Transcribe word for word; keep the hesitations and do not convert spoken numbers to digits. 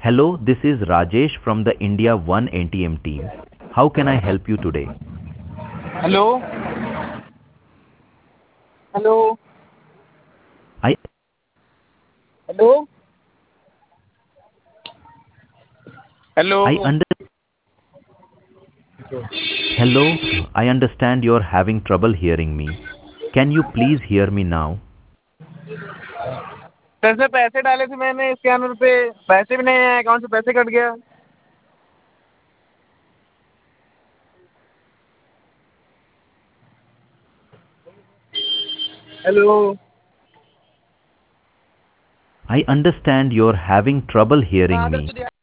Hello, this is Rajesh from the India One N T M team. How can I help you today? Hello hello I hello hello I under Hello, I understand you're having trouble hearing me. Can you please hear me now? Sir से पैसे डाले थे मैंने scanner पे, पैसे भी नहीं आए, अकाउंट से पैसे कट गया। Hello I understand you're having trouble hearing हाँ सर me. तुझे